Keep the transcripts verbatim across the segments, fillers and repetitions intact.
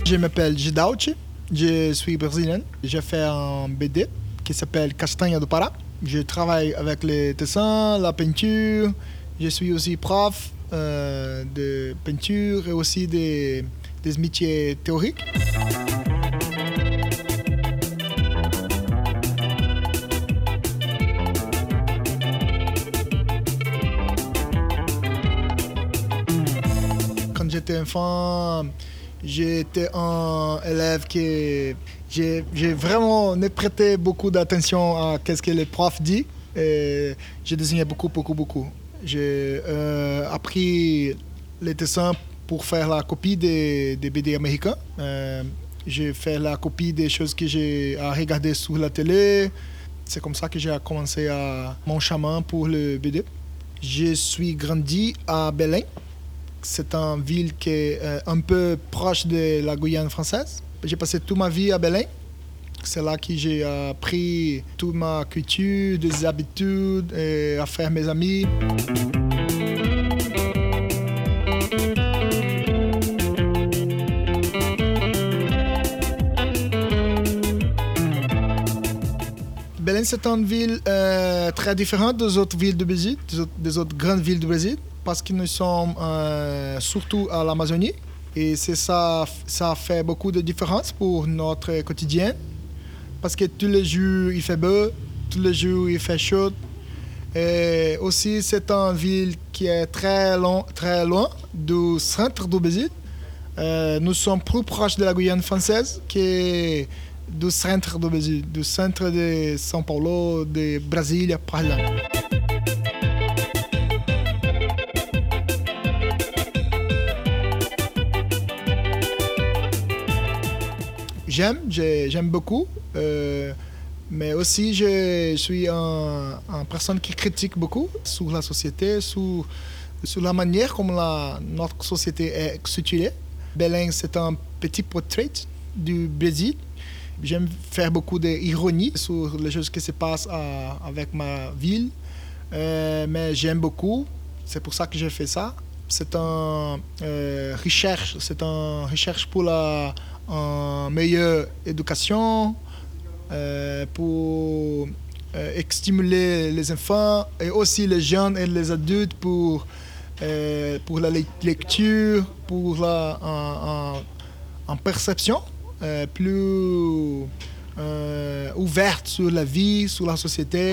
Je m'appelle Gidauchi, je suis brésilien. J'ai fait un B D qui s'appelle Castanha do Pará. Je travaille avec les dessins, la peinture. Je suis aussi prof euh, de peinture et aussi des, des métiers théoriques. Quand j'étais enfant, j'étais un élève qui j'ai, j'ai vraiment ne prêté beaucoup d'attention à ce que les profs disent. Et je dessinais beaucoup, beaucoup, beaucoup. J'ai euh, appris les dessins pour faire la copie des, des B D américains. Euh, j'ai fait la copie des choses que j'ai à regarder sur la télé. C'est comme ça que j'ai commencé à mon chemin pour le B D. Je suis grandi à Belém. C'est une ville qui est euh, un peu proche de la Guyane française. J'ai passé toute ma vie à Belém. C'est là que j'ai appris toute ma culture, des habitudes, et à faire mes amis. Belém, c'est une ville euh, très différente des autres villes du Brésil, des autres, des autres grandes villes du Brésil, parce que nous sommes euh, surtout à l'Amazonie. Et c'est ça, ça fait beaucoup de différence pour notre quotidien. Parce que tous les jours, il fait beau, tous les jours, il fait chaud. Et aussi, c'est une ville qui est très, long, très loin du centre du Brésil. Euh, nous sommes plus proches de la Guyane française que du centre du Brésil, du centre de São Paulo, de Brasília, par là. J'aime, j'aime beaucoup, euh, mais aussi je suis une un personne qui critique beaucoup sur la société, sur, sur la manière comme la, notre société est structurée. Belém, c'est un petit portrait du Brésil. J'aime faire beaucoup d'ironie sur les choses qui se passent à, avec ma ville, euh, mais j'aime beaucoup, c'est pour ça que j'ai fait ça. C'est une euh, recherche, c'est une recherche pour la une meilleure éducation, euh, pour euh, stimuler les enfants et aussi les jeunes et les adultes pour, euh, pour la lecture, pour la en, en, en perception euh, plus euh, ouverte sur la vie, sur la société.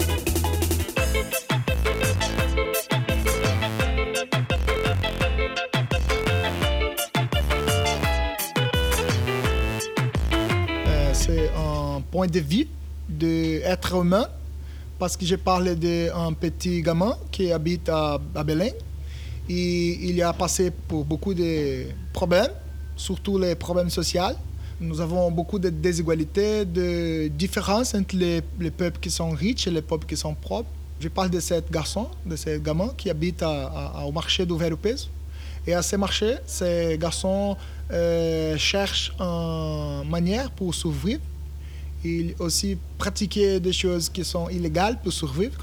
C'est un point de vue de l'être humain parce que je parle d'un petit gamin qui habite à, à Belém et il a passé pour beaucoup de problèmes, surtout les problèmes sociaux. Nous avons beaucoup de déségalités, de différences entre les, les peuples qui sont riches et les peuples qui sont pauvres. Je parle de ce garçon, de ce gamin qui habite à, à, au marché do Vero Peso. Et à ce marché, ces garçons euh, cherchent une manière pour survivre. Ils aussi pratiquer des choses qui sont illégales pour survivre.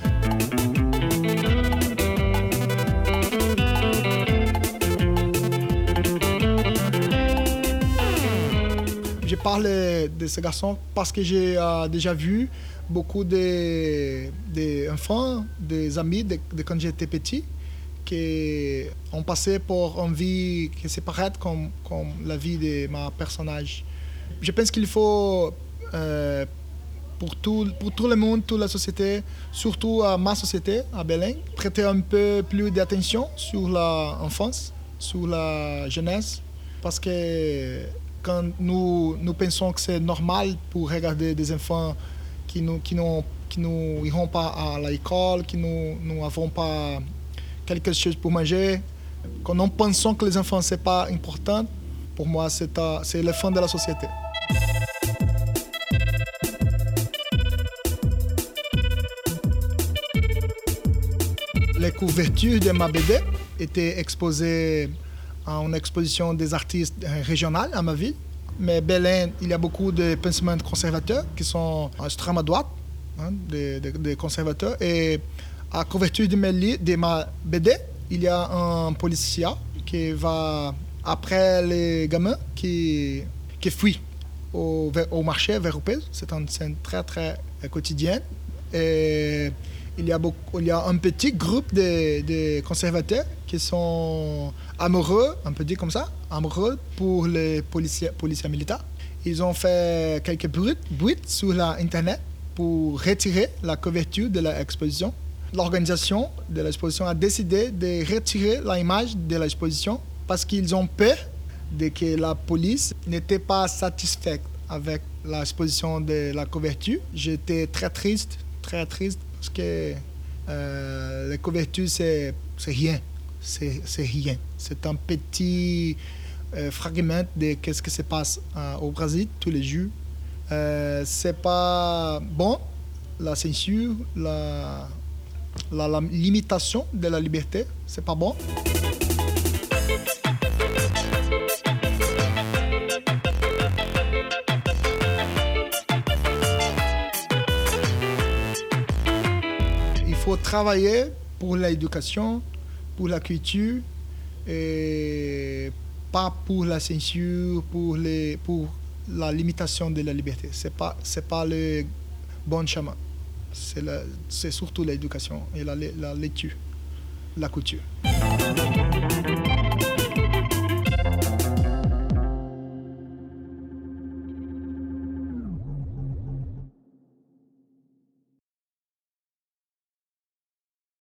Je parle de ces garçons parce que j'ai euh, déjà vu beaucoup d'enfants, de, de des amis de, de quand j'étais petit, qui ont passé pour une vie qui se paraît comme, comme la vie de mon personnage. Je pense qu'il faut, euh, pour, tout, pour tout le monde, toute la société, surtout à ma société, à Belém, prêter un peu plus d'attention sur l'enfance, sur la jeunesse, parce que quand nous, nous pensons que c'est normal pour regarder des enfants qui nous, qui nous, qui nous iront pas à l'école, qui nous n'avons pas quelque chose pour manger, quand nous pensons que les enfants c'est pas important, pour moi c'est, à, c'est le fond de la société. Les couvertures de ma B D étaient exposées à une exposition des artistes régionales à ma ville. Mais Belém, il y a beaucoup de pensements conservateurs qui sont à extrême droite, hein, des, des, des conservateurs. Et à la couverture de, mes li- de ma B D, il y a un policier qui va après les gamins qui, qui fuient au, au marché vers Oupez. C'est une scène très, très quotidienne. Et il y a, beaucoup, il y a un petit groupe de, de conservateurs qui sont amoureux, on peut dire comme ça, amoureux pour les policiers, policiers militaires. Ils ont fait quelques bruits, bruits sur l'Internet pour retirer la couverture de l'exposition. L'organisation de l'exposition a décidé de retirer l'image de l'exposition parce qu'ils ont peur de que la police n'était pas satisfaite avec l'exposition de la couverture. J'étais très triste, très triste parce que euh, la couverture, c'est, c'est rien. C'est, c'est rien. C'est un petit euh, fragment de ce qui se passe euh, au Brésil tous les jours. Euh, c'est pas bon, la censure, la, la, la limitation de la liberté, c'est pas bon. Il faut travailler pour l'éducation, pour la culture, et pas pour la censure, pour, les, pour la limitation de la liberté. Ce n'est pas, c'est pas le bon chemin. C'est, la, c'est surtout l'éducation et la, la lecture, la culture.